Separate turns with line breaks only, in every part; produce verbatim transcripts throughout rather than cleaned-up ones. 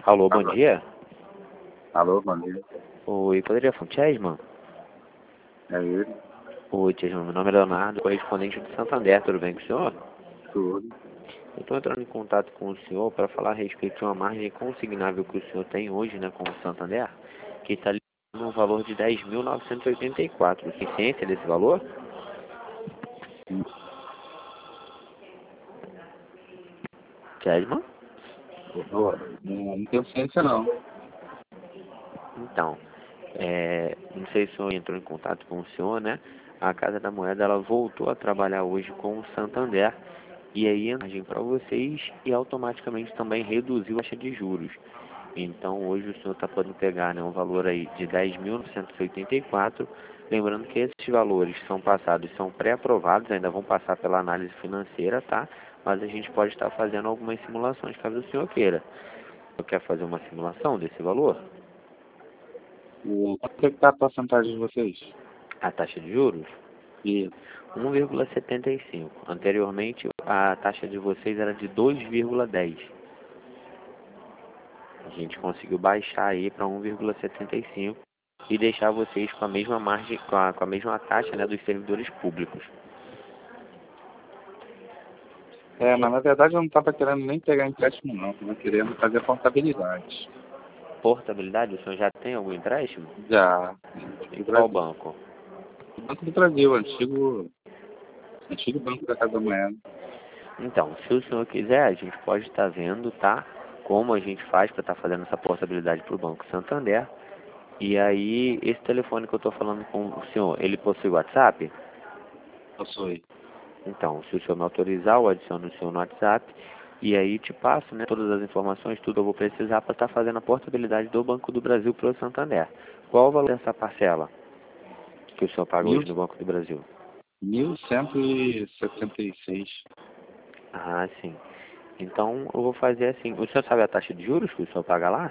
Alô, bom
Alô,
dia.
alô, bom dia.
Oi, poderia falar com o Chesman?
É ele?
Oi, Chesman, meu nome é Leonardo, correspondente do Santander, tudo bem com o senhor?
Tudo.
Eu estou entrando em contato com o senhor para falar a respeito de uma margem consignável que o senhor tem hoje, né, com o Santander, que está no valor de dez mil novecentos e oitenta e quatro. Tem ciência desse valor? Chesman?
Ô, Não, não tenho ciência, não.
Então, é, não sei se o senhor entrou em contato com o senhor, né? A Casa da Moeda ela voltou a trabalhar hoje com o Santander e aí a margem para vocês e automaticamente também reduziu a taxa de juros. Então hoje o senhor está podendo pegar, né, um valor aí de dez mil novecentos e oitenta e quatro. Lembrando que esses valores são passados, são pré-aprovados, ainda vão passar pela análise financeira, tá? Mas a gente pode estar fazendo algumas simulações caso o senhor queira. Eu quer fazer uma simulação desse valor?
O, quanto é que tá a porcentagem de vocês?
A taxa de juros?
E,
um vírgula setenta e cinco. Anteriormente, a taxa de vocês era de dois vírgula dez. A gente conseguiu baixar aí para um vírgula setenta e cinco e deixar vocês com a mesma margem, com a, com a mesma taxa, né, dos servidores públicos.
é, mas na verdade eu não estava querendo nem pegar empréstimo, não. Estava querendo fazer portabilidade.
Portabilidade, o senhor já tem algum empréstimo?
Já.
Em
Do
qual
Brasil.
banco?
O Banco do Brasil, antigo, antigo Banco da Casa da Moeda.
Então, se o senhor quiser, a gente pode estar vendo, tá? Como a gente faz para estar fazendo essa portabilidade para o Banco Santander. E aí, esse telefone que eu estou falando com o senhor, ele possui WhatsApp?
Possui.
Então, se o senhor me autorizar, eu adiciono o senhor no WhatsApp e aí te passo, né, todas as informações, tudo eu vou precisar para estar fazendo a portabilidade do Banco do Brasil para o Santander. Qual o valor dessa parcela que o senhor paga
Mil,
hoje no Banco do Brasil?
mil cento e setenta e seis.
Ah, sim. Então, eu vou fazer assim. O senhor sabe a taxa de juros que o senhor paga lá?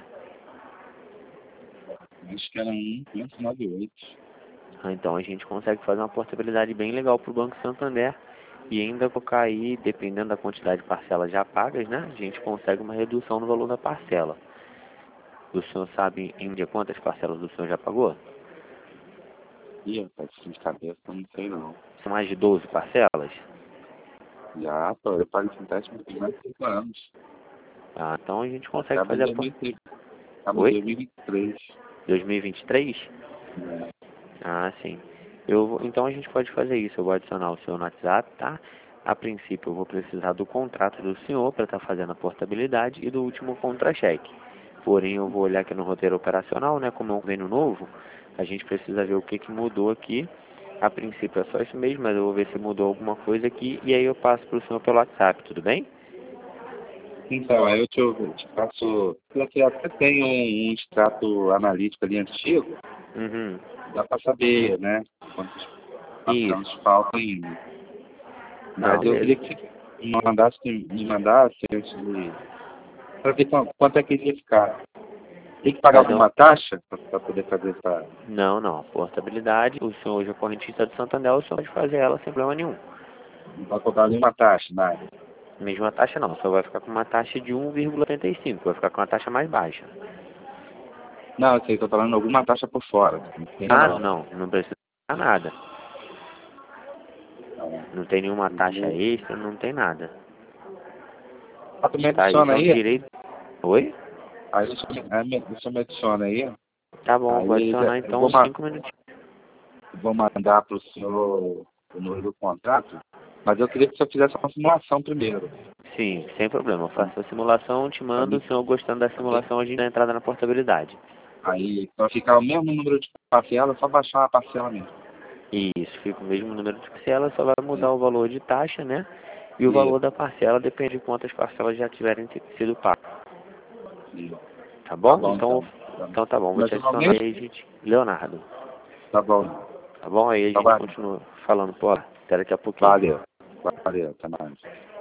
Acho que era um ponto noventa e oito.
Ah, então, a gente consegue fazer uma portabilidade bem legal para o Banco Santander e ainda colocar aí, dependendo da quantidade de parcelas já pagas, né, a gente consegue uma redução no valor da parcela. O senhor sabe em dia quantas parcelas o senhor já pagou?
Ih, rapaz, de cabeça, eu não sei não.
São mais de doze parcelas?
Já, pô, eu pago esse empréstimo por mais de cinco anos.
Ah, então a gente consegue
Acaba em
fazer a... por-
dois mil e trinta. Acaba em
Oi?
dois mil e vinte e três.
dois mil e vinte e três?
É.
Ah, sim. Eu vou... Então a gente pode fazer isso. Eu vou adicionar o senhor no WhatsApp, tá? A princípio eu vou precisar do contrato do senhor para estar fazendo a portabilidade e do último contra-cheque. Porém, eu vou olhar aqui no roteiro operacional, né? Como é um convênio novo, a gente precisa ver o que, que mudou aqui. A princípio é só isso mesmo, mas eu vou ver se mudou alguma coisa aqui e aí eu passo para o senhor pelo WhatsApp, tudo bem?
Então, aí eu te, eu te faço. Porque até tem um, um extrato analítico ali antigo,
Uhum.
dá para saber, né? Quantos
Isso.
parcelas faltam ainda.
Não,
Mas eu
beleza.
queria que você me mandasse, me mandasse antes de. Para ver quanto, quanto é que iria ficar. Tem que pagar
Fazer um...
alguma taxa para poder fazer essa.
Não, não. Portabilidade, o senhor hoje é correntista do Santander, o senhor pode fazer ela sem problema nenhum.
Não vai cobrar nenhuma taxa, nada.
Mesma taxa não, só vai ficar com uma taxa de um vírgula oitenta e cinco, vai ficar com uma taxa mais baixa.
Não, eu sei, estou falando alguma taxa por fora. Não tem
Ah,
não.
não, não precisa pagar nada.
Não.
Não tem nenhuma taxa extra, não tem nada.
Ah, tu me
Tá, isso
adiciona
é um
aí?
direito. Oi?
Aí você me, aí me- você me adiciona aí.
Tá bom, vou
Aí
adicionar
eu
então
vou,
uns
ma-
cinco minutinhos.
vou mandar para o senhor o número do contrato, mas eu queria que o senhor fizesse uma simulação primeiro.
Sim, sem problema. Eu faço a simulação, te
Pra
mando,
mim,
o senhor gostando da
pra mim.
simulação, a gente dá entrada na portabilidade.
Aí, para ficar o mesmo número de parcela, é só baixar uma parcela mesmo.
Isso, fica o mesmo número de parcelas, só vai mudar o valor de taxa, né? E o
Isso,
valor da parcela depende de quantas parcelas já tiverem t- sido pagas.
isso.
Tá
Tá
bom?
bom,
Então,
então. Tá bom.
então tá bom, vou
Mas
te
o nome
adicionar
mesmo?
aí, gente. Leonardo.
Tá bom.
Tá bom? Aí a
Tá
gente
bom.
continua falando, pô, até daqui a pouquinho.
Valeu. Valeu, até mais.